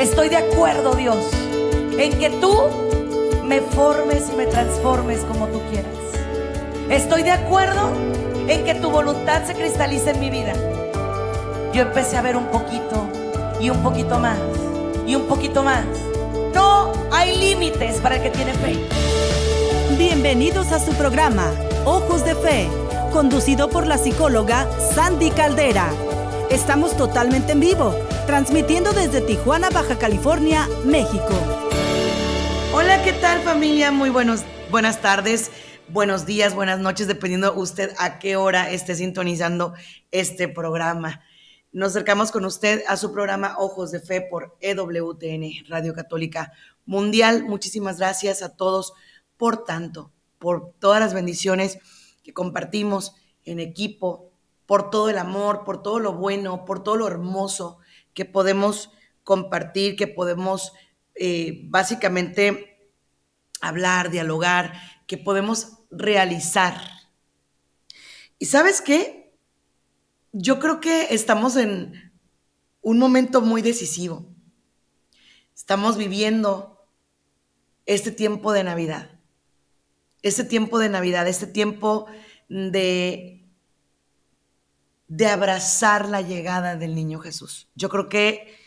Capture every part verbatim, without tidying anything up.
Estoy de acuerdo, Dios, en que tú me formes y me transformes como tú quieras. Estoy de acuerdo en que tu voluntad se cristalice en mi vida. Yo empecé a ver un poquito y un poquito más y un poquito más. No hay límites para el que tiene fe. Bienvenidos a su programa Ojos de Fe, conducido por la psicóloga Sandy Caldera. Estamos totalmente en vivo, transmitiendo desde Tijuana, Baja California, México. Hola, ¿qué tal, familia? Muy buenos, buenas tardes, buenos días, buenas noches, dependiendo usted a qué hora esté sintonizando este programa. Nos acercamos con usted a su programa Ojos de Fe por E W T N, Radio Católica Mundial. Muchísimas gracias a todos por tanto, por todas las bendiciones que compartimos en equipo, por todo el amor, por todo lo bueno, por todo lo hermoso que podemos compartir, que podemos eh, básicamente hablar, dialogar, que podemos realizar. ¿Y sabes qué? Yo creo que estamos en un momento muy decisivo. Estamos viviendo este tiempo de Navidad. Este tiempo de Navidad, este tiempo de, de abrazar la llegada del niño Jesús. Yo creo que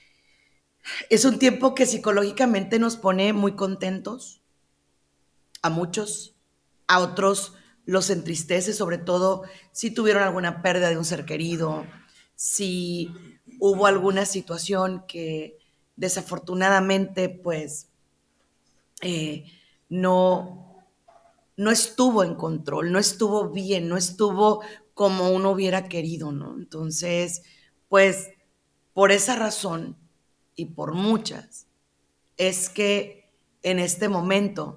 es un tiempo que psicológicamente nos pone muy contentos, a muchos, a otros los entristece, sobre todo si tuvieron alguna pérdida de un ser querido, si hubo alguna situación que desafortunadamente pues eh, no... no estuvo en control, no estuvo bien, no estuvo como uno hubiera querido, ¿no? Entonces, pues, por esa razón y por muchas, es que en este momento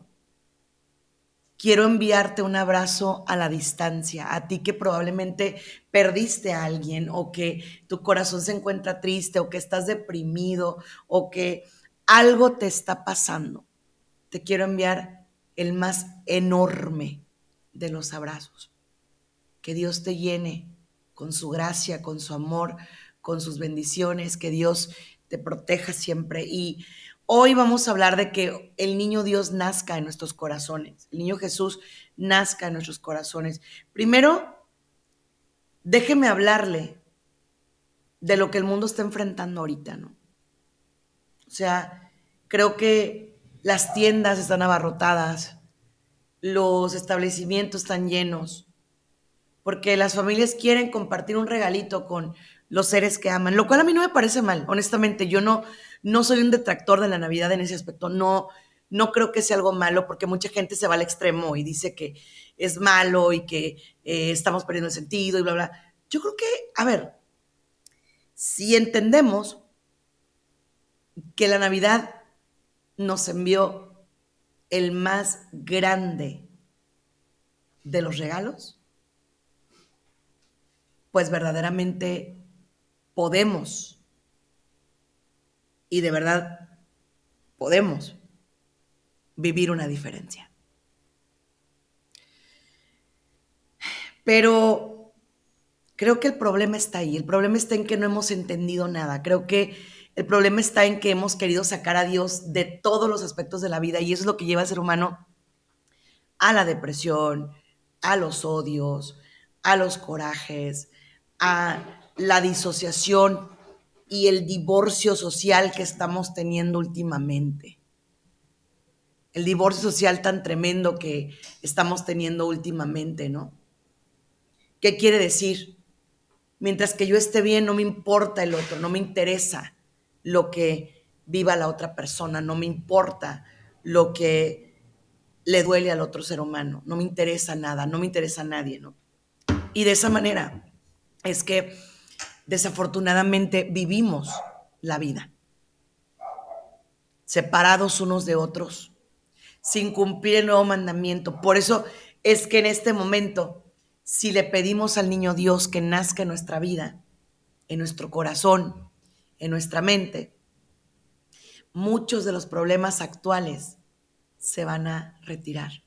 quiero enviarte un abrazo a la distancia, a ti que probablemente perdiste a alguien o que tu corazón se encuentra triste o que estás deprimido o que algo te está pasando. Te quiero enviar el más enorme de los abrazos. Que Dios te llene con su gracia, con su amor, con sus bendiciones, que Dios te proteja siempre. Y hoy vamos a hablar de que el niño Dios nazca en nuestros corazones, el niño Jesús nazca en nuestros corazones. Primero, déjeme hablarle de lo que el mundo está enfrentando ahorita, ¿no? O sea, creo que las tiendas están abarrotadas, los establecimientos están llenos, porque las familias quieren compartir un regalito con los seres que aman, lo cual a mí no me parece mal, honestamente. Yo no, no soy un detractor de la Navidad en ese aspecto, no, no creo que sea algo malo, porque mucha gente se va al extremo y dice que es malo y que eh, estamos perdiendo el sentido y bla, bla. Yo creo que, a ver, si entendemos que la Navidad nos envió el más grande de los regalos, pues verdaderamente podemos, y de verdad podemos, vivir una diferencia. Pero creo que el problema está ahí, el problema está en que no hemos entendido nada, creo que el problema está en que hemos querido sacar a Dios de todos los aspectos de la vida, y eso es lo que lleva al ser humano a la depresión, a los odios, a los corajes, a la disociación y el divorcio social que estamos teniendo últimamente. El divorcio social tan tremendo que estamos teniendo últimamente, ¿no? ¿Qué quiere decir? Mientras que yo esté bien, no me importa el otro, no me interesa lo que viva la otra persona, no me importa lo que le duele al otro ser humano, no me interesa nada, no me interesa a nadie, ¿no? Y de esa manera es que desafortunadamente vivimos la vida, separados unos de otros, sin cumplir el nuevo mandamiento. Por eso es que en este momento, si le pedimos al niño Dios que nazca en nuestra vida, en nuestro corazón, en nuestra mente, muchos de los problemas actuales se van a retirar.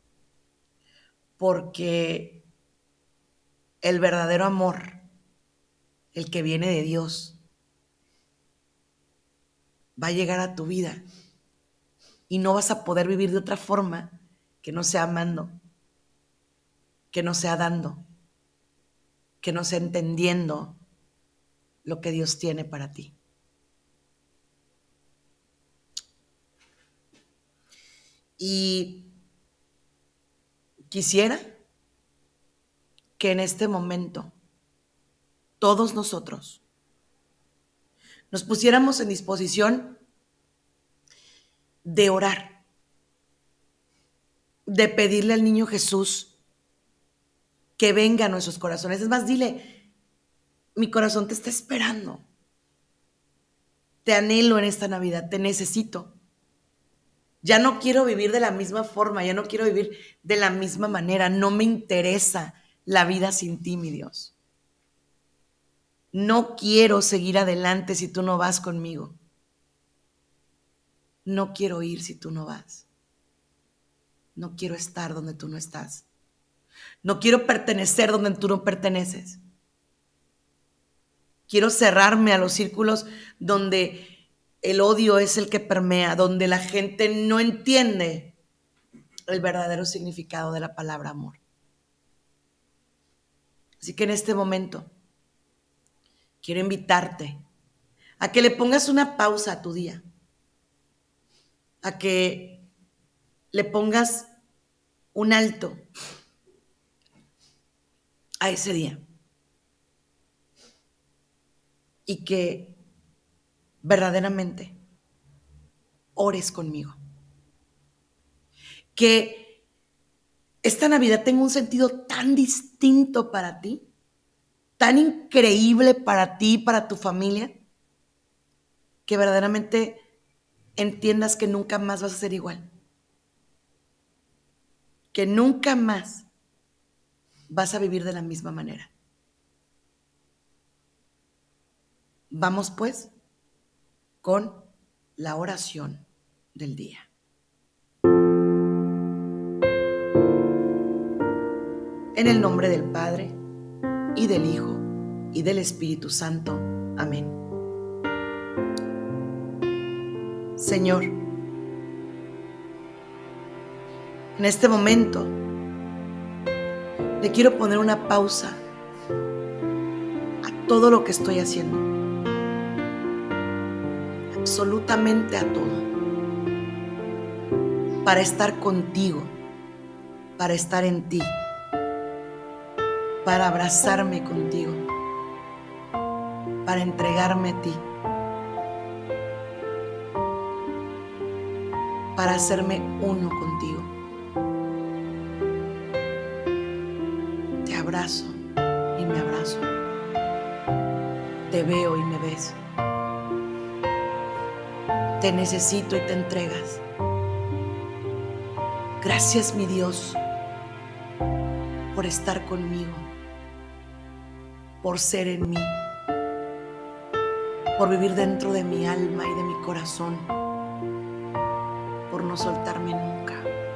Porque el verdadero amor, el que viene de Dios, va a llegar a tu vida y no vas a poder vivir de otra forma que no sea amando, que no sea dando, que no sea entendiendo lo que Dios tiene para ti. Y quisiera que en este momento todos nosotros nos pusiéramos en disposición de orar, de pedirle al niño Jesús que venga a nuestros corazones. Es más, dile, mi corazón te está esperando. Te anhelo en esta Navidad, te necesito. Ya no quiero vivir de la misma forma, ya no quiero vivir de la misma manera. No me interesa la vida sin ti, mi Dios. No quiero seguir adelante si tú no vas conmigo. No quiero ir si tú no vas. No quiero estar donde tú no estás. No quiero pertenecer donde tú no perteneces. Quiero cerrarme a los círculos donde el odio es el que permea, donde la gente no entiende el verdadero significado de la palabra amor. Así que en este momento quiero invitarte a que le pongas una pausa a tu día, a que le pongas un alto a ese día y que verdaderamente ores conmigo. Que esta Navidad tenga un sentido tan distinto para ti, tan increíble para ti y para tu familia, que verdaderamente entiendas que nunca más vas a ser igual. Que nunca más vas a vivir de la misma manera. Vamos pues con la oración del día. En el nombre del Padre, y del Hijo, y del Espíritu Santo. Amén. Señor, en este momento le quiero poner una pausa a todo lo que estoy haciendo. Absolutamente a todo. Para estar contigo, para estar en ti, para abrazarme contigo, para entregarme a ti, para hacerme uno contigo. Te abrazo y me abrazo. Te veo y me ves. Te necesito y te entregas. Gracias, mi Dios, por estar conmigo, por ser en mí, por vivir dentro de mi alma y de mi corazón, por no soltarme nunca.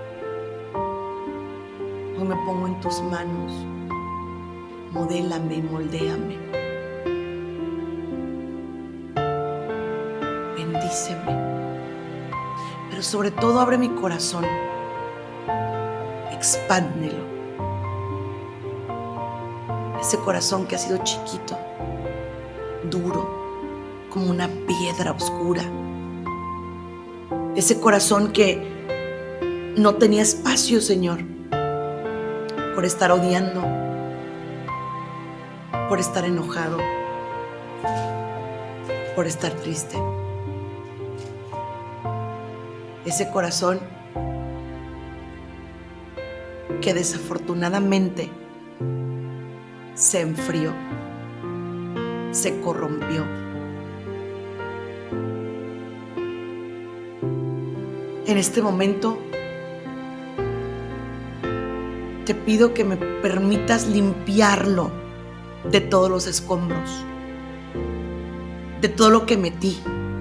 Hoy me pongo en tus manos, modélame y moldéame. Bendíceme, pero sobre todo abre mi corazón, expándelo. Ese corazón que ha sido chiquito, duro, como una piedra oscura. Ese corazón que no tenía espacio, Señor, por estar odiando, por estar enojado, por estar triste. Ese corazón que desafortunadamente se enfrió, se corrompió. En este momento te pido que me permitas limpiarlo de todos los escombros, de todo lo que metí,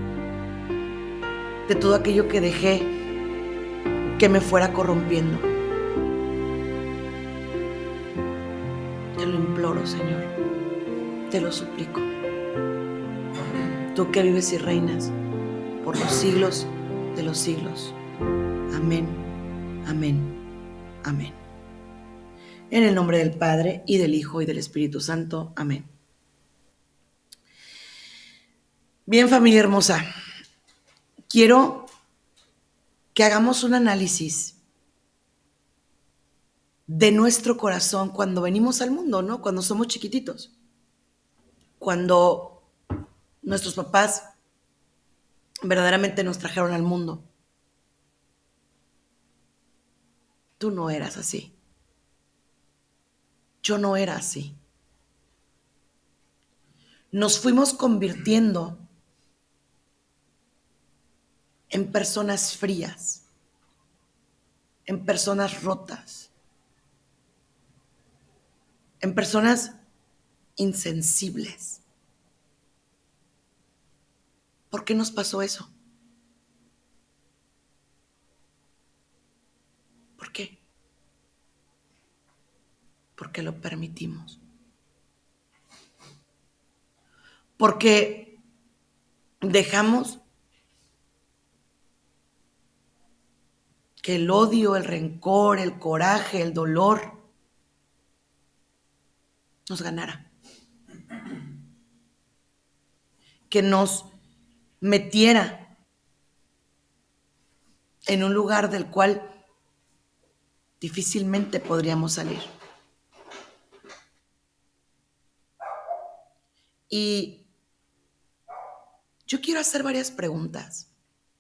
de todo aquello que dejé que me fuera corrompiendo. Te lo imploro, Señor, te lo suplico. Tú que vives y reinas por los siglos de los siglos. Amén, amén, amén. En el nombre del Padre, y del Hijo, y del Espíritu Santo. Amén. Bien, familia hermosa, quiero que hagamos un análisis de nuestro corazón cuando venimos al mundo, ¿no? Cuando somos chiquititos. Cuando nuestros papás verdaderamente nos trajeron al mundo. Tú no eras así. Yo no era así. Nos fuimos convirtiendo en personas frías, en personas rotas, en personas insensibles. ¿Por qué nos pasó eso? ¿Por qué? Porque lo permitimos. Porque dejamos que el odio, el rencor, el coraje, el dolor nos ganara. Que nos metiera en un lugar del cual difícilmente podríamos salir. Y yo quiero hacer varias preguntas.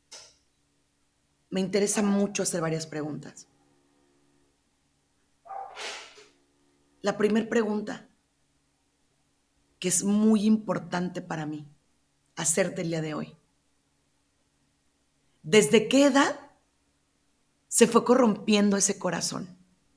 Me interesa mucho hacer varias preguntas. La primera pregunta, que es muy importante para mí hacerte el día de hoy. ¿Desde qué edad se fue corrompiendo ese corazón?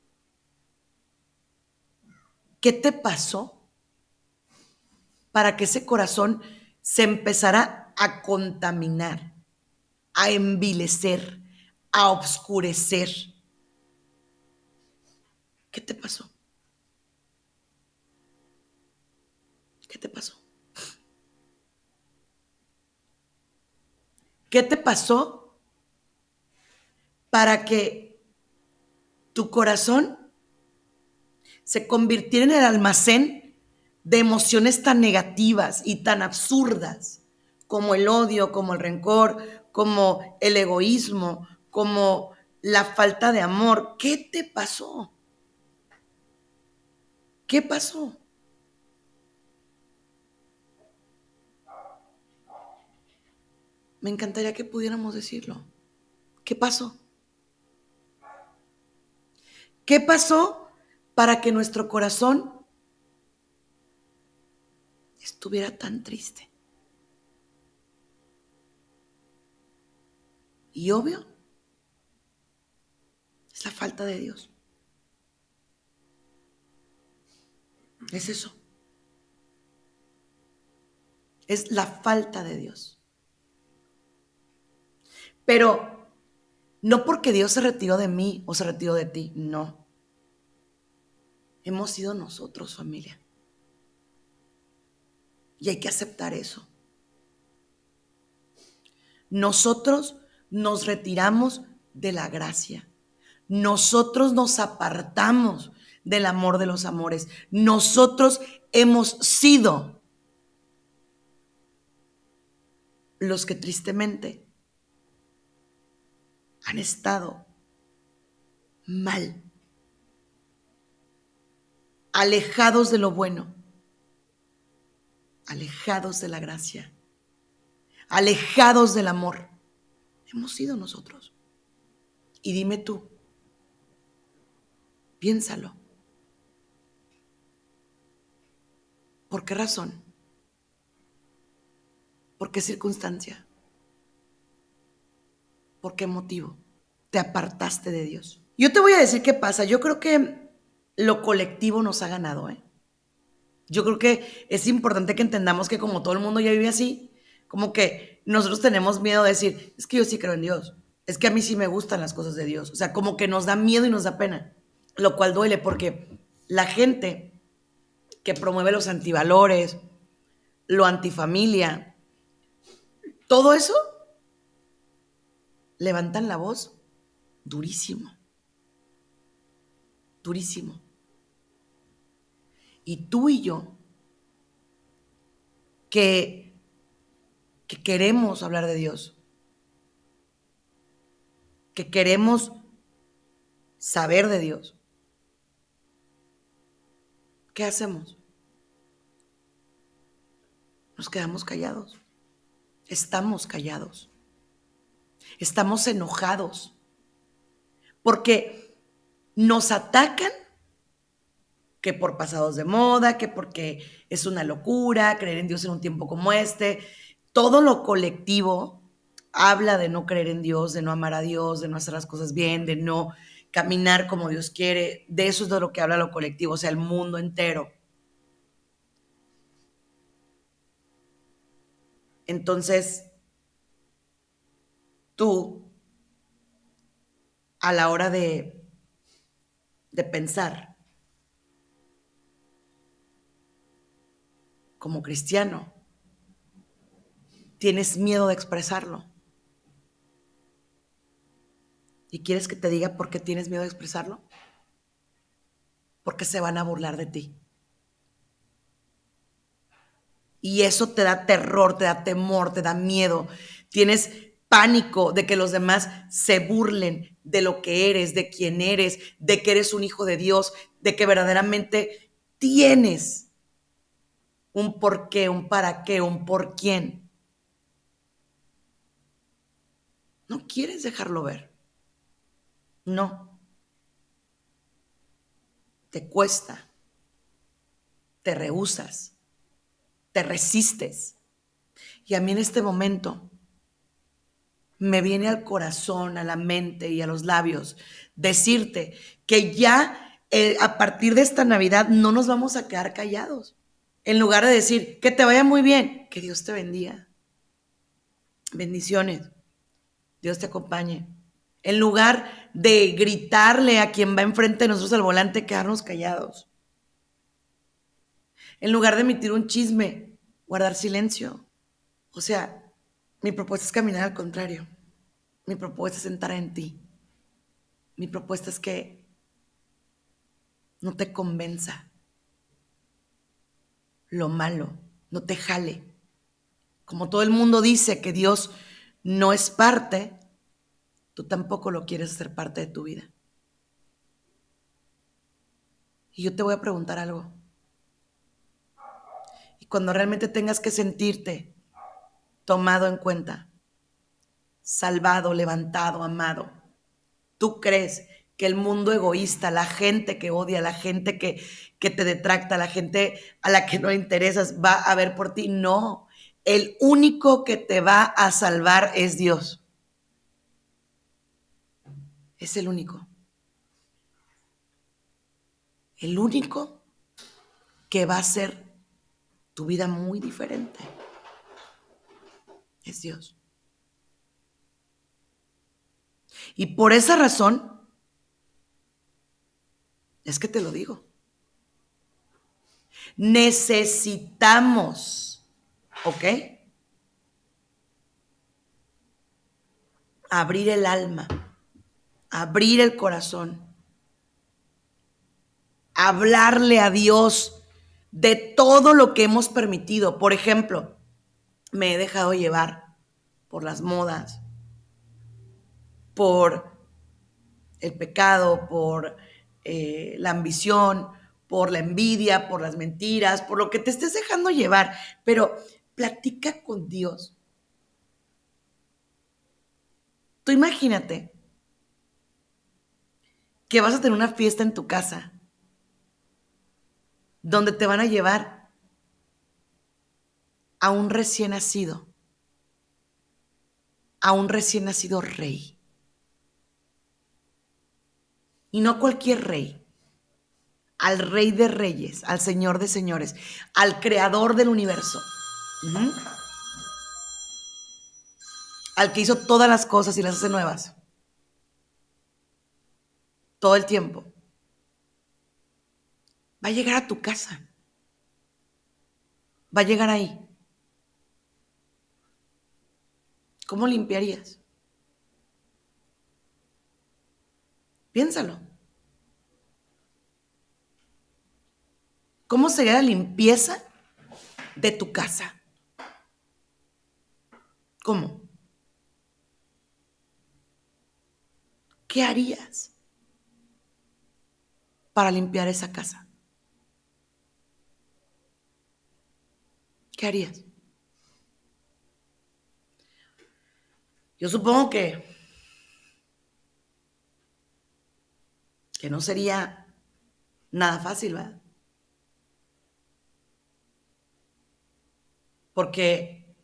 ¿Qué te pasó para que ese corazón se empezara a contaminar, a envilecer, a obscurecer? ¿Qué te pasó? ¿Qué te pasó? ¿Qué te pasó para que tu corazón se convirtiera en el almacén de emociones tan negativas y tan absurdas como el odio, como el rencor, como el egoísmo, como la falta de amor? ¿Qué te pasó? ¿Qué pasó? Me encantaría que pudiéramos decirlo. ¿Qué pasó? ¿Qué pasó para que nuestro corazón estuviera tan triste? Y obvio, es la falta de Dios. Es eso. Es la falta de Dios. Pero no porque Dios se retiró de mí o se retiró de ti, no. Hemos sido nosotros, familia. Y hay que aceptar eso. Nosotros nos retiramos de la gracia. Nosotros nos apartamos del amor de los amores. Nosotros hemos sido los que tristemente han estado mal, alejados de lo bueno, alejados de la gracia, alejados del amor. Hemos sido nosotros. Y dime tú, piénsalo. ¿Por qué razón? ¿Por qué circunstancia? ¿Por qué motivo te apartaste de Dios? Yo te voy a decir qué pasa. Yo creo que lo colectivo nos ha ganado, ¿eh? Yo creo que es importante que entendamos que como todo el mundo ya vive así, como que nosotros tenemos miedo de decir, es que yo sí creo en Dios, es que a mí sí me gustan las cosas de Dios. O sea, como que nos da miedo y nos da pena, lo cual duele porque la gente que promueve los antivalores, lo antifamilia, todo eso levantan la voz durísimo, durísimo. Y tú y yo, que, que queremos hablar de Dios, que queremos saber de Dios, ¿qué hacemos? Nos quedamos callados. Estamos callados. Estamos enojados. Porque nos atacan que por pasados de moda, que porque es una locura creer en Dios en un tiempo como este. Todo lo colectivo habla de no creer en Dios, de no amar a Dios, de no hacer las cosas bien, de no caminar como Dios quiere. De eso es de lo que habla lo colectivo, o sea, el mundo entero. Entonces, tú, a la hora de, de pensar como cristiano, tienes miedo de expresarlo. ¿Y quieres que te diga por qué tienes miedo de expresarlo? Porque se van a burlar de ti. Y eso te da terror, te da temor, te da miedo. Tienes pánico de que los demás se burlen de lo que eres, de quién eres, de que eres un hijo de Dios, de que verdaderamente tienes un por qué, un para qué, un por quién. No quieres dejarlo ver. No. Te cuesta. Te rehusas. Te resistes. Y a mí en este momento me viene al corazón, a la mente y a los labios decirte que ya eh, a partir de esta Navidad no nos vamos a quedar callados. En lugar de decir que te vaya muy bien, que Dios te bendiga. Bendiciones. Dios te acompañe. En lugar de gritarle a quien va enfrente de nosotros al volante, quedarnos callados. En lugar de emitir un chisme, guardar silencio. O sea, mi propuesta es caminar al contrario. Mi propuesta es entrar en ti. Mi propuesta es que no te convenza lo malo, no te jale. Como todo el mundo dice que Dios no es parte, tú tampoco lo quieres hacer parte de tu vida. Y yo te voy a preguntar algo. Y cuando realmente tengas que sentirte tomado en cuenta, salvado, levantado, amado, ¿tú crees que el mundo egoísta, la gente que odia, la gente que, que te detracta, la gente a la que no le interesas, va a ver por ti? No, el único que te va a salvar es Dios. Es el único. El único que va a hacer tu vida muy diferente es Dios. Y por esa razón es que te lo digo. Necesitamos, ¿ok?, abrir el alma, abrir el corazón, hablarle a Dios de todo lo que hemos permitido. Por ejemplo, me he dejado llevar por las modas, por el pecado, por eh, la ambición, por la envidia, por las mentiras, por lo que te estés dejando llevar. Pero platica con Dios. Tú imagínate que vas a tener una fiesta en tu casa donde te van a llevar a un recién nacido, a un recién nacido rey. Y no cualquier rey, al Rey de Reyes, al Señor de Señores, al Creador del universo, uh-huh, al que hizo todas las cosas y las hace nuevas, todo el tiempo. Va a llegar a tu casa, va a llegar ahí. ¿Cómo limpiarías? Piénsalo. ¿Cómo sería la limpieza de tu casa? ¿Cómo? ¿Qué harías para limpiar esa casa? ¿Qué harías? Yo supongo que, que no sería nada fácil, ¿verdad? Porque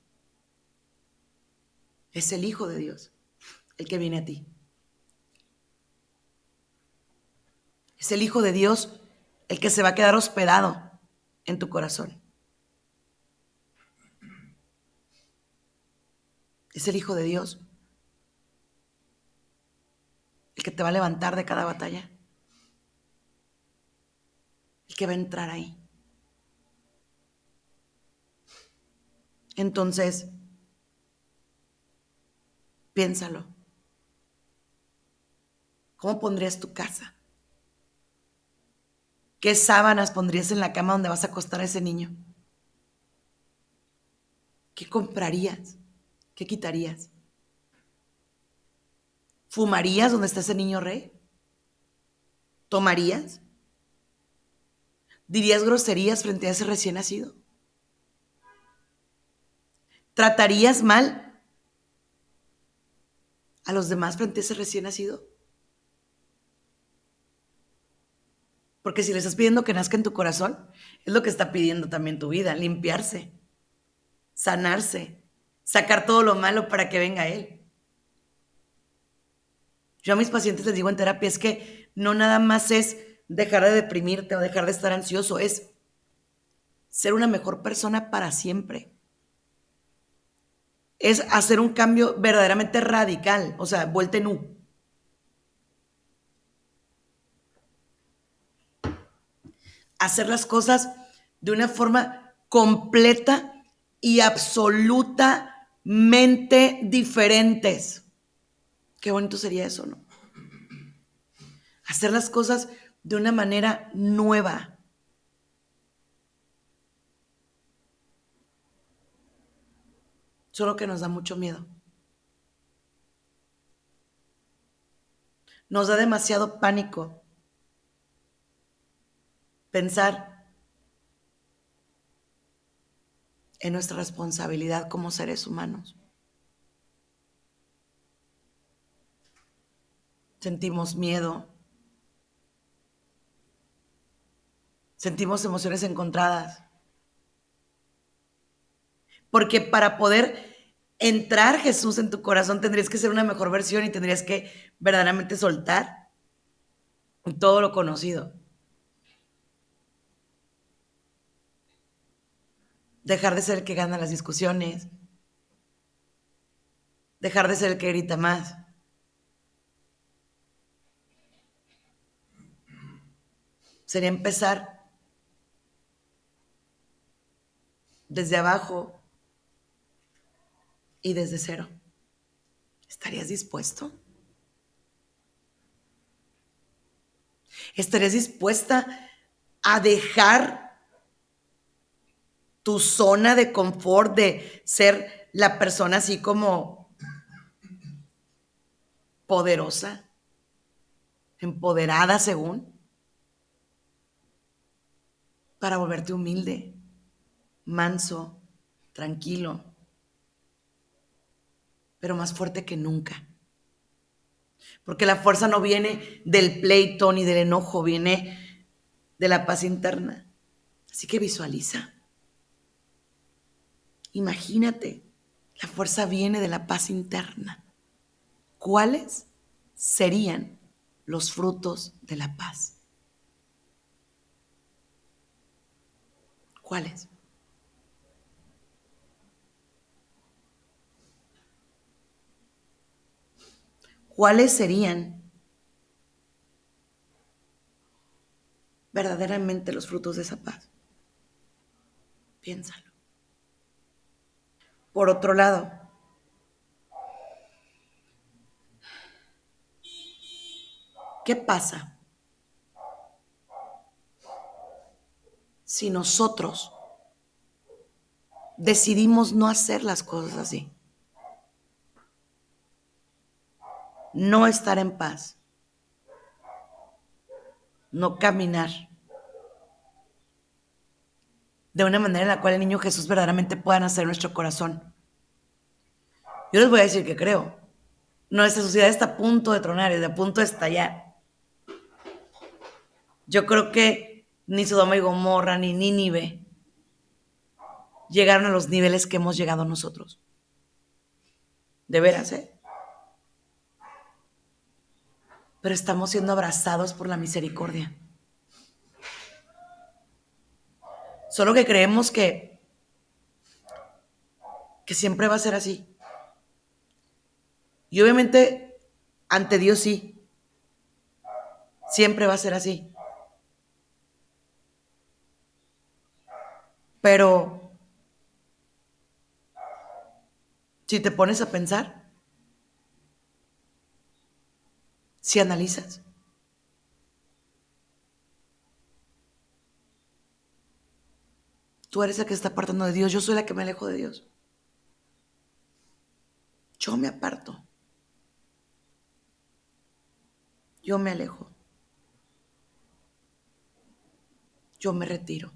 es el Hijo de Dios el que viene a ti. Es el Hijo de Dios el que se va a quedar hospedado en tu corazón. Es el Hijo de Dios el que te va a levantar de cada batalla. El que va a entrar ahí. Entonces, piénsalo. ¿Cómo pondrías tu casa? ¿Qué sábanas pondrías en la cama donde vas a acostar a ese niño? ¿Qué comprarías? ¿Qué quitarías? ¿Fumarías donde está ese niño rey? ¿Tomarías? ¿Dirías groserías frente a ese recién nacido? ¿Tratarías mal a los demás frente a ese recién nacido? Porque si le estás pidiendo que nazca en tu corazón, es lo que está pidiendo también tu vida, limpiarse, sanarse, sacar todo lo malo para que venga Él. Yo a mis pacientes les digo en terapia, es que no nada más es dejar de deprimirte o dejar de estar ansioso, es ser una mejor persona para siempre. Es hacer un cambio verdaderamente radical, o sea, vuelta en U. Hacer las cosas de una forma completa y absolutamente diferentes. Qué bonito sería eso, ¿no? Hacer las cosas de una manera nueva. Solo que nos da mucho miedo. Nos da demasiado pánico pensar en nuestra responsabilidad como seres humanos. Sentimos miedo. Sentimos emociones encontradas. Porque para poder entrar Jesús en tu corazón tendrías que ser una mejor versión y tendrías que verdaderamente soltar todo lo conocido. Dejar de ser el que gana las discusiones. Dejar de ser el que grita más. Sería empezar desde abajo y desde cero. ¿Estarías dispuesto? ¿Estarías dispuesta a dejar tu zona de confort de ser la persona así como poderosa, empoderada según, para volverte humilde, manso, tranquilo, pero más fuerte que nunca? Porque la fuerza no viene del pleito ni del enojo, viene de la paz interna. Así que visualiza. Imagínate, la fuerza viene de la paz interna. ¿Cuáles serían los frutos de la paz? ¿Cuáles? ¿Cuáles serían verdaderamente los frutos de esa paz? Piénsalo. Por otro lado, ¿Qué pasa si nosotros decidimos no hacer las cosas así? No estar en paz, no caminar de una manera en la cual el niño Jesús verdaderamente pueda nacer en nuestro corazón. Yo les voy a decir que creo. Nuestra sociedad está a punto de tronar, está a punto de estallar. Yo creo que ni Sodoma y Gomorra, ni Nínive llegaron a los niveles que hemos llegado nosotros. De veras, ¿eh? Pero estamos siendo abrazados por la misericordia. Solo que creemos que, que siempre va a ser así. Y obviamente, ante Dios sí. Siempre va a ser así. Pero, si te pones a pensar, si analizas, tú eres la que está apartando de Dios, yo soy la que me alejo de Dios. Yo me aparto. Yo me alejo. Yo me retiro.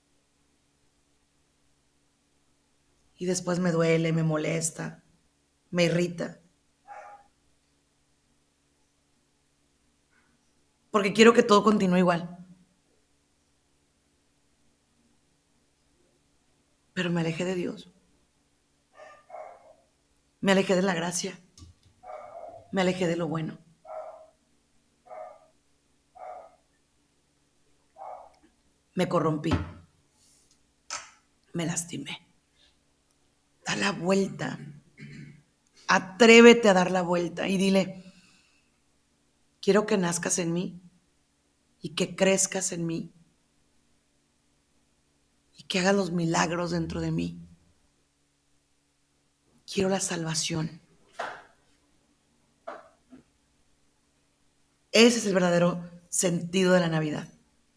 Y después me duele, me molesta, me irrita. Porque quiero que todo continúe igual. Pero me alejé de Dios. Me alejé de la gracia. Me alejé de lo bueno. Me corrompí. Me lastimé. Da la vuelta. Atrévete a dar la vuelta y dile, quiero que nazcas en mí y que crezcas en mí y que hagas los milagros dentro de mí. Quiero la salvación. Ese es el verdadero sentido de la Navidad.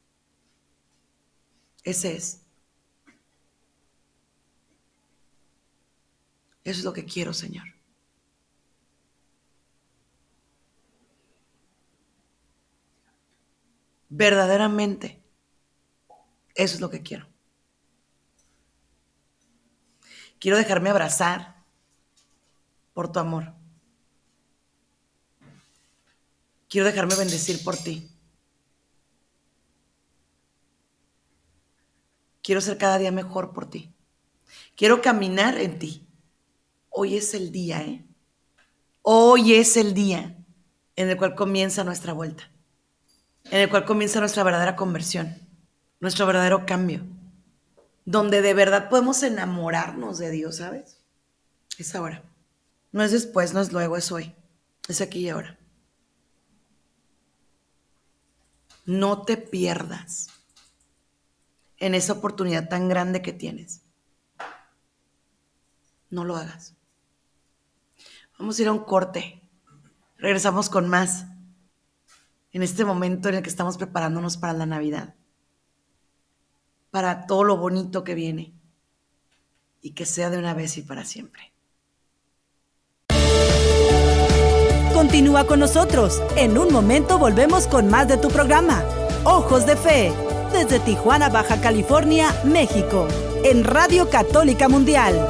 Ese es. Eso es lo que quiero, Señor. Verdaderamente, eso es lo que quiero. Quiero dejarme abrazar por tu amor. Quiero dejarme bendecir por ti. Quiero ser cada día mejor por ti. Quiero caminar en ti. Hoy es el día, ¿eh? Hoy es el día en el cual comienza nuestra vuelta. En el cual comienza nuestra verdadera conversión. Nuestro verdadero cambio. Donde de verdad podemos enamorarnos de Dios, ¿sabes? Es ahora. No es después, no es luego, es hoy. Es aquí y ahora. No te pierdas en esa oportunidad tan grande que tienes. No lo hagas. Vamos a ir a un corte. Regresamos con más. En este momento en el que estamos preparándonos para la Navidad. Para todo lo bonito que viene. Y que sea de una vez y para siempre. Continúa con nosotros. En un momento volvemos con más de tu programa, Ojos de Fe, desde Tijuana, Baja California, México, en Radio Católica Mundial.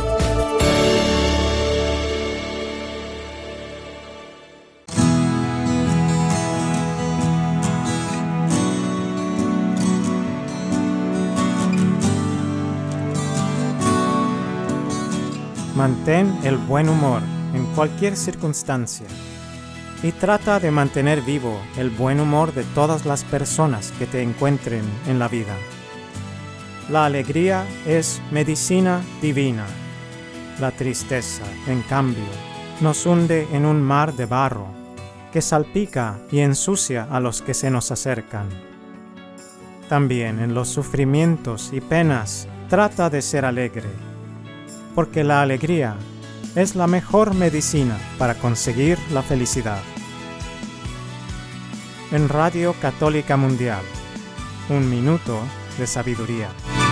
Mantén el buen humor en cualquier circunstancia y trata de mantener vivo el buen humor de todas las personas que te encuentren en la vida. La alegría es medicina divina. La tristeza, en cambio, nos hunde en un mar de barro que salpica y ensucia a los que se nos acercan. También en los sufrimientos y penas trata de ser alegre, porque la alegría es la mejor medicina para conseguir la felicidad. en Radio Católica Mundial. Un minuto de sabiduría.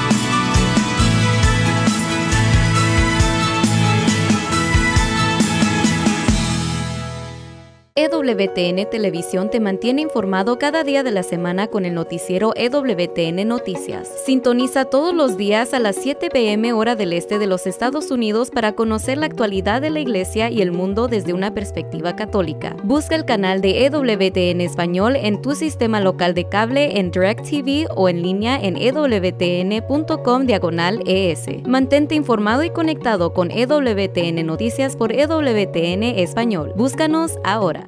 E W T N Televisión te mantiene informado cada día de la semana con el noticiero E W T N Noticias. Sintoniza todos los días a las siete p m hora del este de los Estados Unidos para conocer la actualidad de la Iglesia y el mundo desde una perspectiva católica. Busca el canal de E W T N Español en tu sistema local de cable, en DirecTV o en línea en e w t n punto com diagonal e s. Mantente informado y conectado con E W T N Noticias por E W T N Español. Búscanos ahora.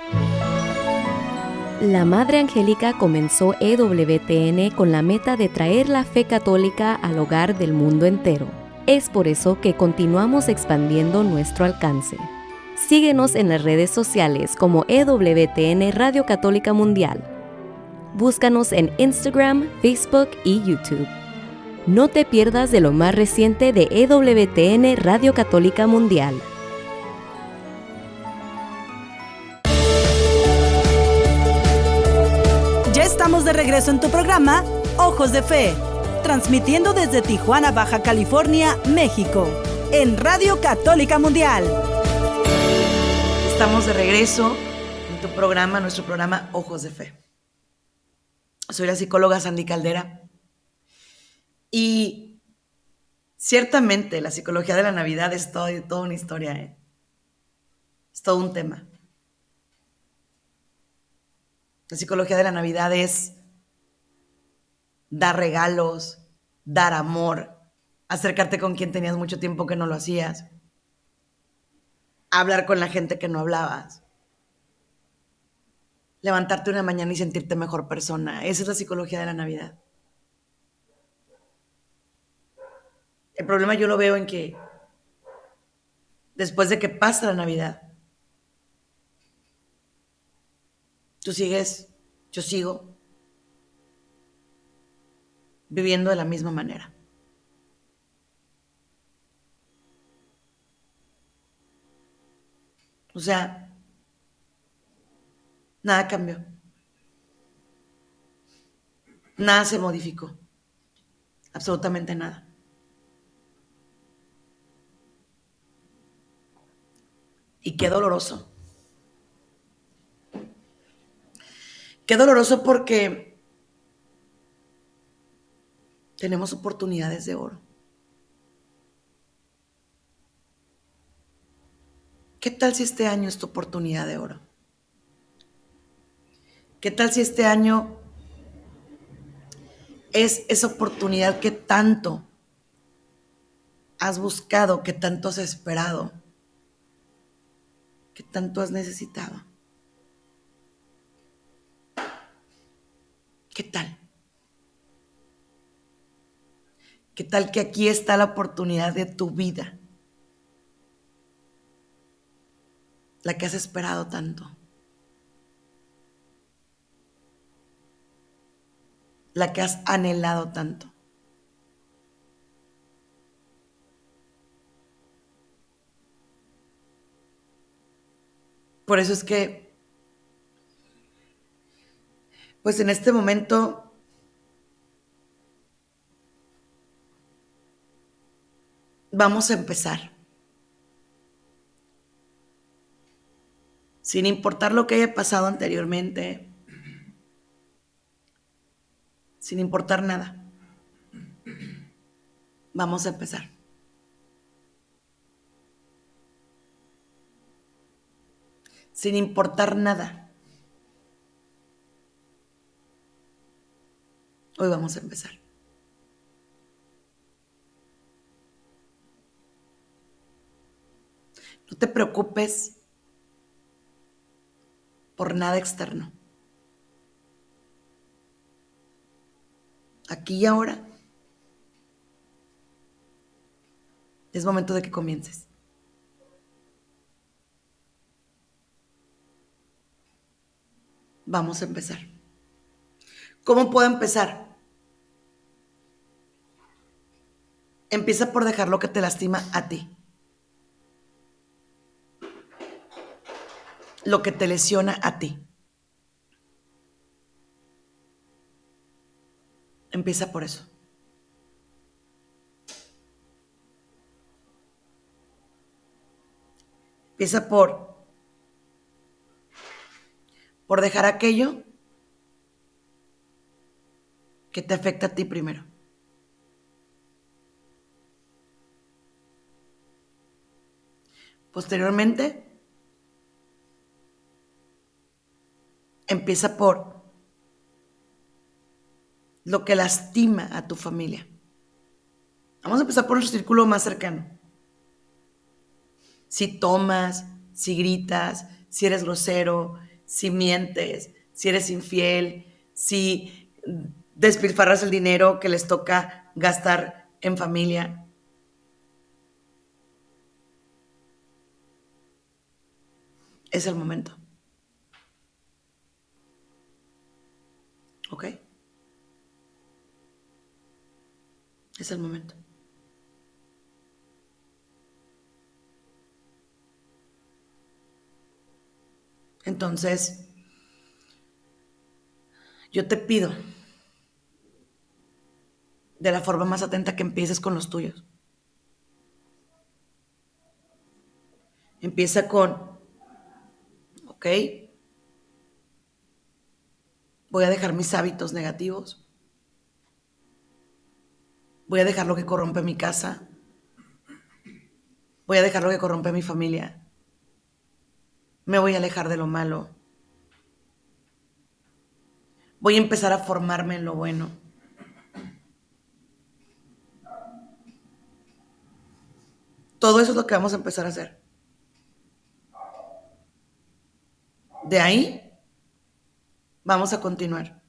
La Madre Angélica comenzó E W T N con la meta de traer la fe católica al hogar del mundo entero. Es por eso que continuamos expandiendo nuestro alcance. Síguenos en las redes sociales como E W T N Radio Católica Mundial. Búscanos en Instagram, Facebook y YouTube. No te pierdas de lo más reciente de E W T N Radio Católica Mundial. Ya estamos de regreso en tu programa Ojos de Fe, transmitiendo desde Tijuana, Baja California, México, en Radio Católica Mundial. Estamos de regreso en tu programa, nuestro programa Ojos de Fe. Soy la psicóloga Sandy Caldera y ciertamente la psicología de la Navidad es todo, toda una historia, ¿eh? Es todo un tema. La psicología de la Navidad es dar regalos, dar amor, acercarte con quien tenías mucho tiempo que no lo hacías, hablar con la gente que no hablabas, levantarte una mañana y sentirte mejor persona. Esa es la psicología de la Navidad. El problema yo lo veo en que después de que pasa la Navidad, tú sigues, yo sigo viviendo de la misma manera. O sea, nada cambió. Nada se modificó. Absolutamente nada. Y qué doloroso. Qué doloroso porque tenemos oportunidades de oro. ¿Qué tal si este año es tu oportunidad de oro? ¿Qué tal si este año es esa oportunidad que tanto has buscado, que tanto has esperado, que tanto has necesitado? ¿Qué tal? ¿Qué tal que aquí está la oportunidad de tu vida? La que has esperado tanto. La que has anhelado tanto. Por eso es que pues en este momento vamos a empezar. Sin importar lo que haya pasado anteriormente, sin importar nada, vamos a empezar. Sin importar nada. Hoy vamos a empezar. No te preocupes por nada externo. Aquí y ahora es momento de que comiences. Vamos a empezar. ¿Cómo puedo empezar? Empieza por dejar lo que te lastima a ti. Lo que te lesiona a ti. Empieza por eso. Empieza por, por dejar aquello que te afecta a ti primero. Posteriormente, empieza por lo que lastima a tu familia. Vamos a empezar por nuestro círculo más cercano. Si tomas, si gritas, si eres grosero, si mientes, si eres infiel, si despilfarras el dinero que les toca gastar en familia. Es el momento. ¿Ok? Es el momento. Entonces, yo te pido de la forma más atenta que empieces con los tuyos. Empieza con, ok, voy a dejar mis hábitos negativos. Voy a dejar lo que corrompe mi casa. Voy a dejar lo que corrompe mi familia. Me voy a alejar de lo malo. Voy a empezar a formarme en lo bueno. Todo eso es lo que vamos a empezar a hacer. De ahí vamos a continuar.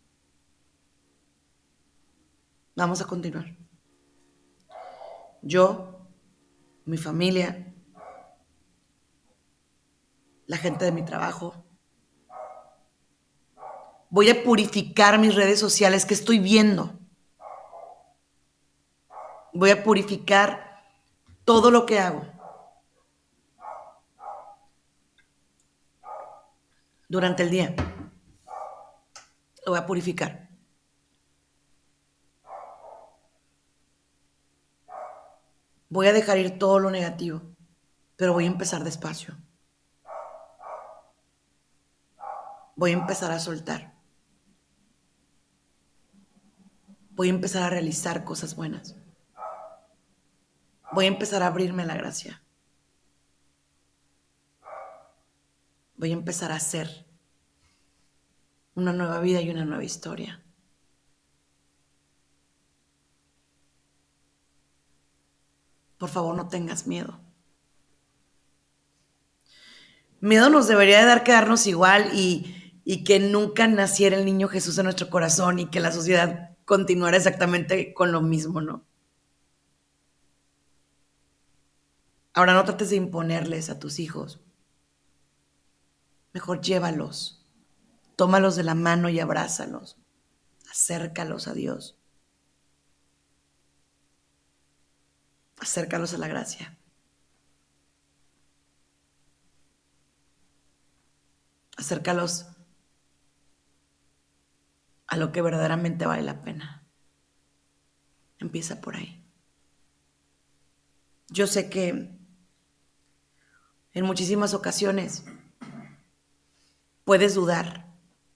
Vamos a continuar. Yo, mi familia, la gente de mi trabajo. Voy a purificar mis redes sociales que estoy viendo. Voy a purificar todo lo que hago. Durante el día. Lo voy a purificar. Voy a dejar ir todo lo negativo, pero voy a empezar despacio. Voy a empezar a soltar. Voy a empezar a realizar cosas buenas. Voy a empezar a abrirme a la gracia. Voy a empezar a hacer una nueva vida y una nueva historia. Por favor, no tengas miedo. Miedo nos debería de dar quedarnos igual y, y que nunca naciera el niño Jesús en nuestro corazón y que la sociedad continuara exactamente con lo mismo, ¿no? Ahora no trates de imponerles a tus hijos. Mejor llévalos, tómalos de la mano y abrázalos, acércalos a Dios, acércalos a la gracia, acércalos a lo que verdaderamente vale la pena. Empieza por ahí. Yo sé que en muchísimas ocasiones puedes dudar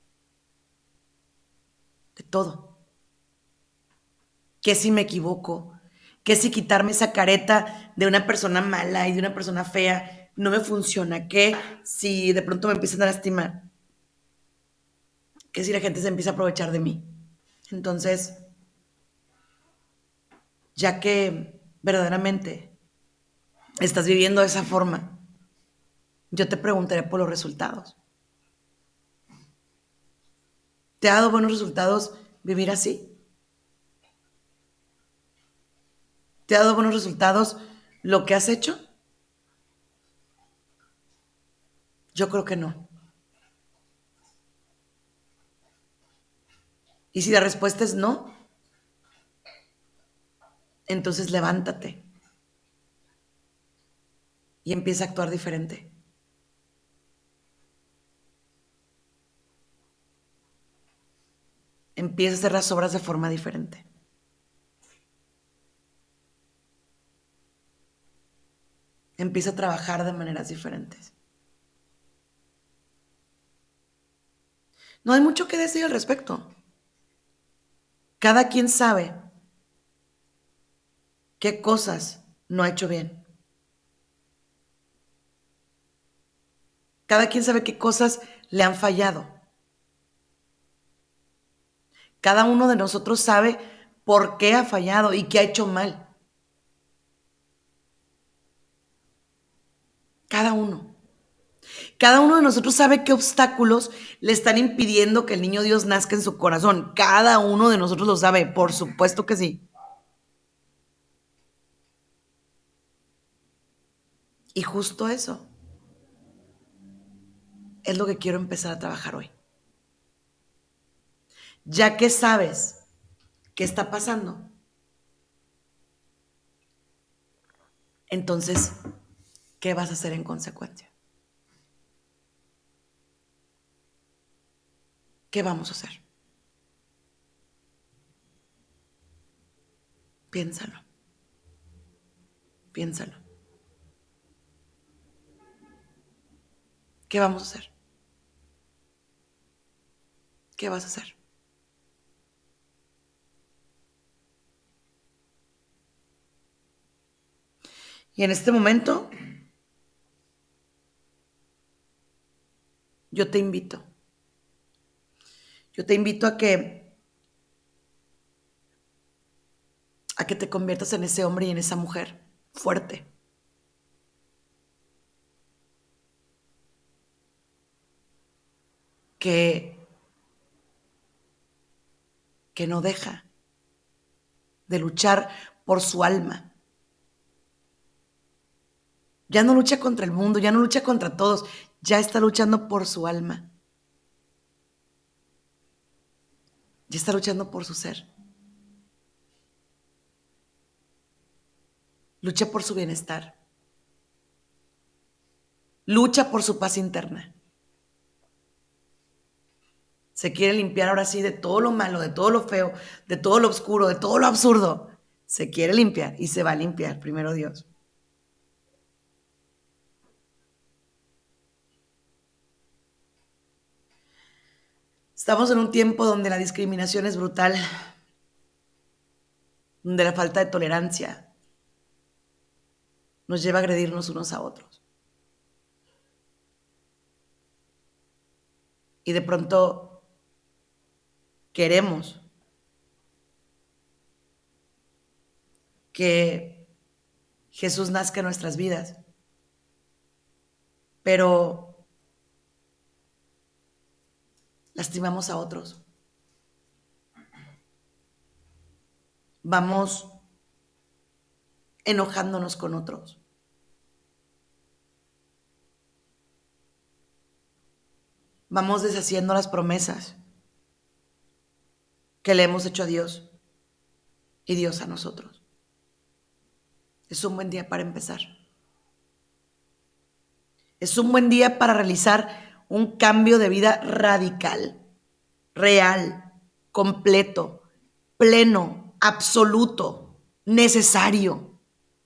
de todo. ¿Qué si me equivoco? ¿Qué si quitarme esa careta de una persona mala y de una persona fea no me funciona? ¿Qué si de pronto me empiezan a lastimar? ¿Qué si la gente se empieza a aprovechar de mí? Entonces, ya que verdaderamente estás viviendo de esa forma, yo te preguntaré por los resultados. ¿Te ha dado buenos resultados vivir así? ¿Te ha dado buenos resultados lo que has hecho? Yo creo que no. Y si la respuesta es no, entonces levántate y empieza a actuar diferente. empieza a hacer las obras de forma diferente. Empieza a trabajar de maneras diferentes. No hay mucho que decir al respecto. Cada quien sabe qué cosas no ha hecho bien. Cada quien sabe qué cosas le han fallado. Cada uno de nosotros sabe por qué ha fallado y qué ha hecho mal. Cada uno. Cada uno de nosotros sabe qué obstáculos le están impidiendo que el niño Dios nazca en su corazón. Cada uno de nosotros lo sabe, por supuesto que sí. Y justo eso es lo que quiero empezar a trabajar hoy. Ya que sabes qué está pasando, entonces, ¿qué vas a hacer en consecuencia? ¿Qué vamos a hacer? Piénsalo. Piénsalo. ¿Qué vamos a hacer? ¿Qué vas a hacer? Y en este momento, yo te invito. Yo te invito a que, a que te conviertas en ese hombre y en esa mujer fuerte. Que, que no deja de luchar por su alma. Ya no lucha contra el mundo, ya no lucha contra todos, ya está luchando por su alma. Ya está luchando por su ser. Lucha por su bienestar. Lucha por su paz interna. Se quiere limpiar ahora sí de todo lo malo, de todo lo feo, de todo lo oscuro, de todo lo absurdo. Se quiere limpiar y se va a limpiar, primero Dios. Estamos en un tiempo donde la discriminación es brutal, donde la falta de tolerancia nos lleva a agredirnos unos a otros. Y de pronto queremos que Jesús nazca en nuestras vidas, pero lastimamos a otros. Vamos enojándonos con otros. Vamos deshaciendo las promesas que le hemos hecho a Dios y Dios a nosotros. Es un buen día para empezar. Es un buen día para realizar un cambio de vida radical, real, completo, pleno, absoluto, necesario.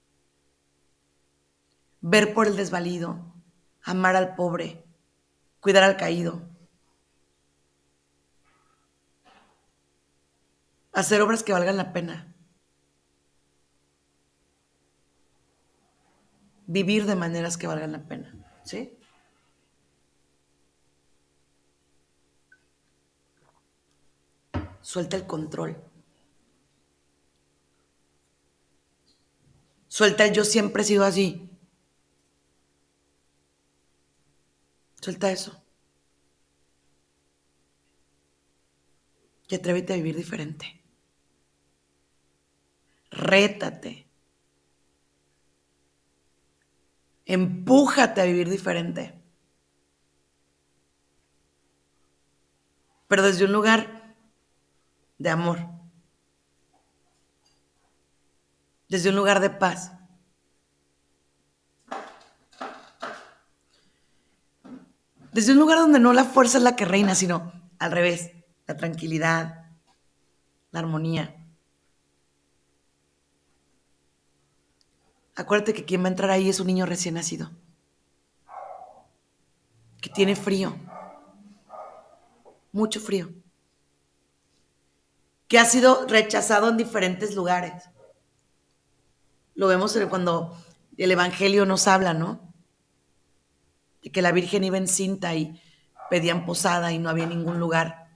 Ver por el desvalido, amar al pobre, cuidar al caído. Hacer obras que valgan la pena. Vivir de maneras que valgan la pena, ¿sí? Suelta el control. Suelta el yo siempre he sido así. Suelta eso. Y atrévete a vivir diferente. Rétate. Empújate a vivir diferente. Pero desde un lugar de amor. Desde un lugar de paz. Desde un lugar donde no la fuerza es la que reina, sino al revés, la tranquilidad, la armonía. Acuérdate que quien va a entrar ahí es un niño recién nacido, que tiene frío, mucho frío, que ha sido rechazado en diferentes lugares. Lo vemos cuando el Evangelio nos habla, ¿no? De que la Virgen iba encinta y pedían posada y no había ningún lugar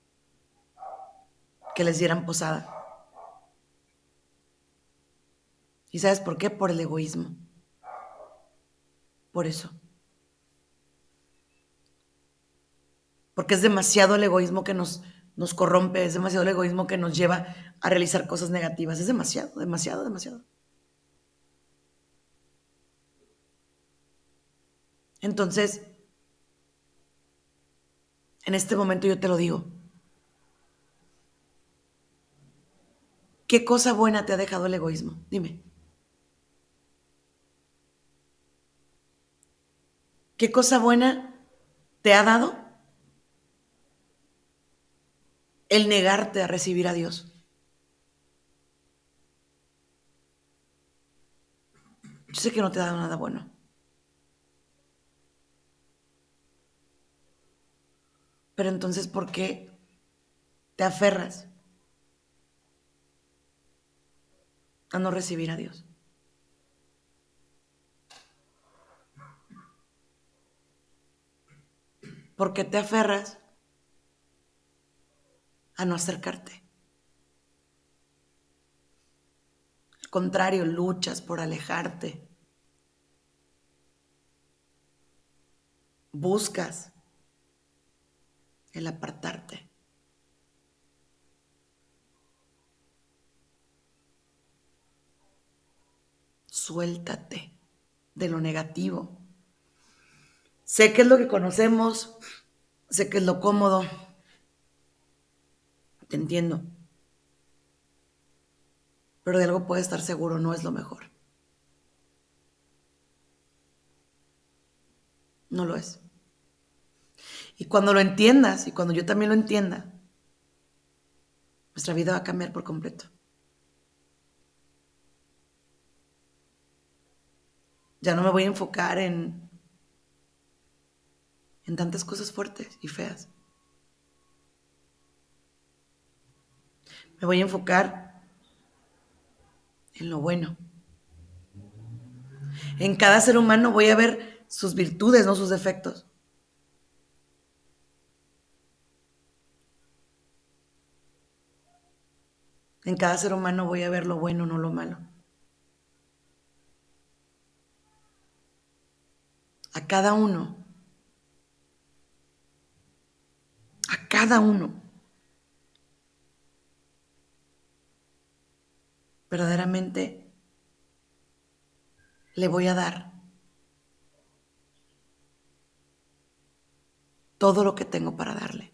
que les dieran posada. ¿Y sabes por qué? Por el egoísmo. Por eso. Porque es demasiado el egoísmo que nos, nos corrompe, es demasiado el egoísmo que nos lleva a realizar cosas negativas. Es demasiado, demasiado, demasiado. Entonces, en este momento yo te lo digo. ¿Qué cosa buena te ha dejado el egoísmo? Dime. ¿Qué cosa buena te ha dado el negarte a recibir a Dios? Yo sé que no te ha dado nada bueno. Pero entonces, ¿por qué te aferras a no recibir a Dios? ¿Por qué te aferras a no acercarte? Al contrario, luchas por alejarte. Buscas el apartarte. Suéltate de lo negativo. Sé que es lo que conocemos, sé que es lo cómodo. Te entiendo. Pero de algo puedes estar seguro, no es lo mejor. No lo es. Y cuando lo entiendas, y cuando yo también lo entienda, nuestra vida va a cambiar por completo. Ya no me voy a enfocar en, en tantas cosas fuertes y feas. Me voy a enfocar en lo bueno. En cada ser humano voy a ver sus virtudes, no sus defectos. En cada ser humano voy a ver lo bueno, no lo malo. A cada uno. A cada uno. Verdaderamente le voy a dar todo lo que tengo para darle.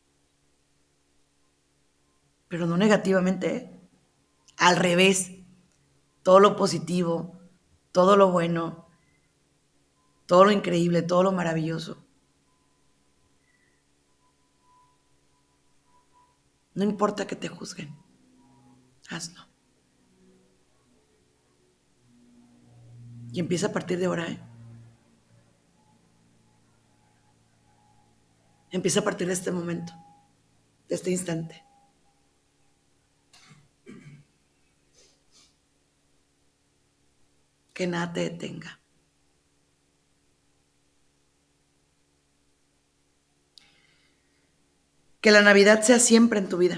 Pero no negativamente, ¿eh? Al revés, todo lo positivo, todo lo bueno, todo lo increíble, todo lo maravilloso. No importa que te juzguen, hazlo. Y empieza a partir de ahora, ¿eh? Empieza a partir de este momento, de este instante. Que nada te detenga. Que la Navidad sea siempre en tu vida.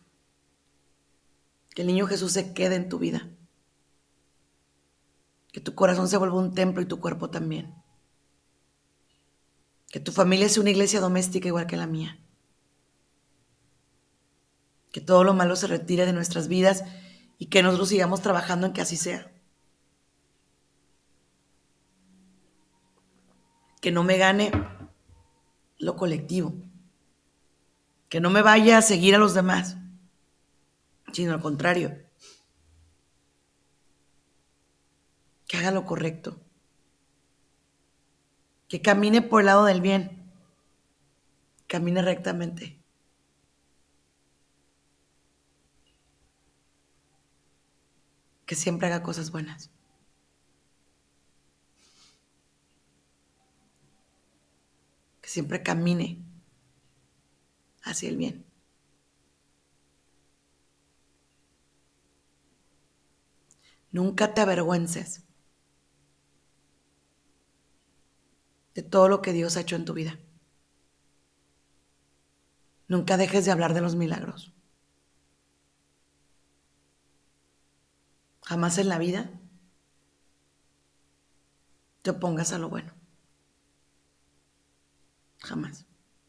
Que el niño Jesús se quede en tu vida. Que tu corazón se vuelva un templo y tu cuerpo también. Que tu familia sea una iglesia doméstica igual que la mía. Que todo lo malo se retire de nuestras vidas y que nosotros sigamos trabajando en que así sea. Que no me gane lo colectivo. Que no me vaya a seguir a los demás, sino al contrario. Que haga lo correcto. Que camine por el lado del bien. Camine rectamente. que siempre haga cosas buenas. Que siempre camine hacia el bien. Nunca te avergüences de todo lo que Dios ha hecho en tu vida. Nunca dejes de hablar de los milagros. Jamás en la vida te opongas a lo bueno. Jamás.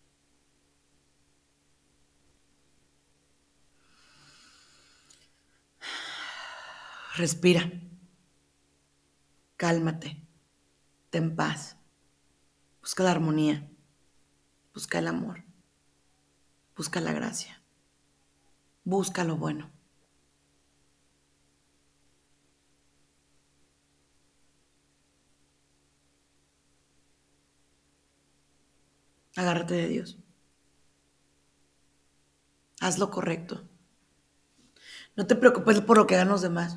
Respira. Cálmate. Ten paz. Busca la armonía. Busca el amor. Busca la gracia. Busca lo bueno. Agárrate de Dios. Haz lo correcto. No te preocupes por lo que hagan los demás.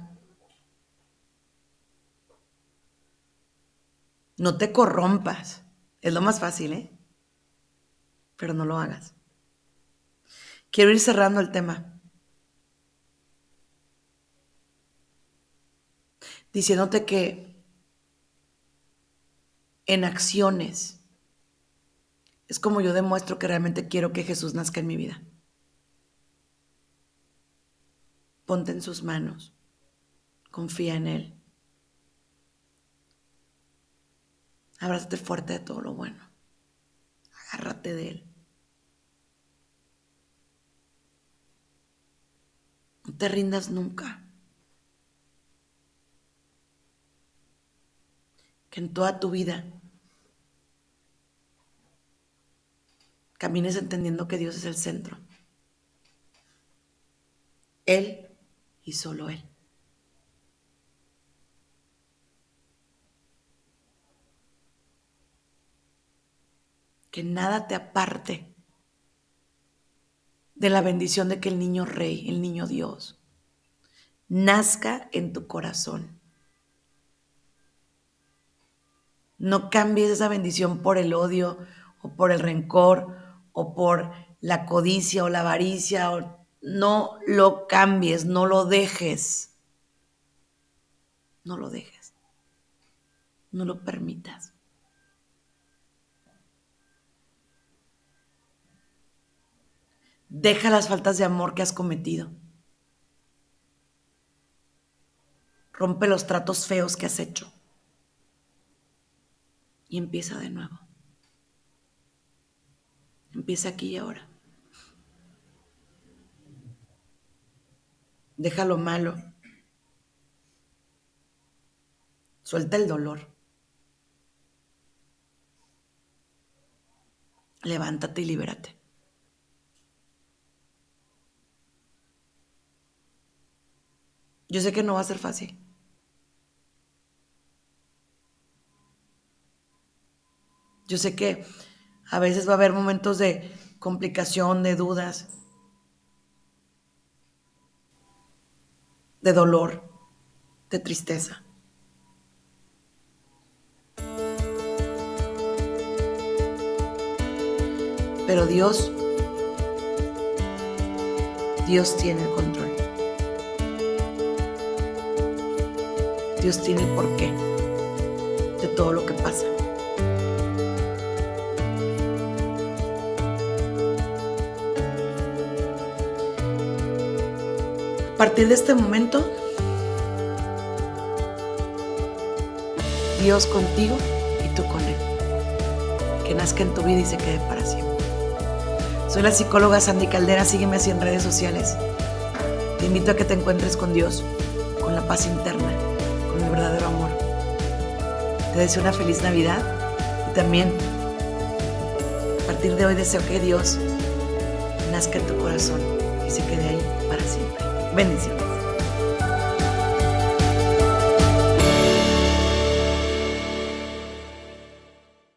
No te corrompas. Es lo más fácil, ¿eh? Pero no lo hagas. Quiero ir cerrando el tema diciéndote que en acciones es como yo demuestro que realmente quiero que Jesús nazca en mi vida. Ponte en sus manos. Confía en Él. Abrázate fuerte de todo lo bueno. Agárrate de Él. No te rindas nunca. Que en toda tu vida camines entendiendo que Dios es el centro. Él y solo Él. Que nada te aparte de la bendición de que el niño rey, el niño Dios, nazca en tu corazón. No cambies esa bendición por el odio o por el rencor o por la codicia o la avaricia. O... No lo cambies, no lo dejes. No lo dejes. No lo permitas. Deja las faltas de amor que has cometido. Rompe los tratos feos que has hecho. Y empieza de nuevo. Empieza aquí y ahora. Deja lo malo. Suelta el dolor. Levántate y libérate. Yo sé que no va a ser fácil. Yo sé que a veces va a haber momentos de complicación, de dudas, de dolor, de tristeza. Pero Dios, Dios tiene el control. Dios tiene el porqué de todo lo que pasa. A partir de este momento, Dios contigo y tú con Él. Que nazca en tu vida y se quede para siempre. Soy la psicóloga Sandy Caldera. Sígueme así en redes sociales. Te invito a que te encuentres con Dios, con la paz interna, con el verdadero amor. Te deseo una feliz Navidad y también a partir de hoy deseo que Dios nazca en tu corazón y se quede ahí para siempre. Bendiciones.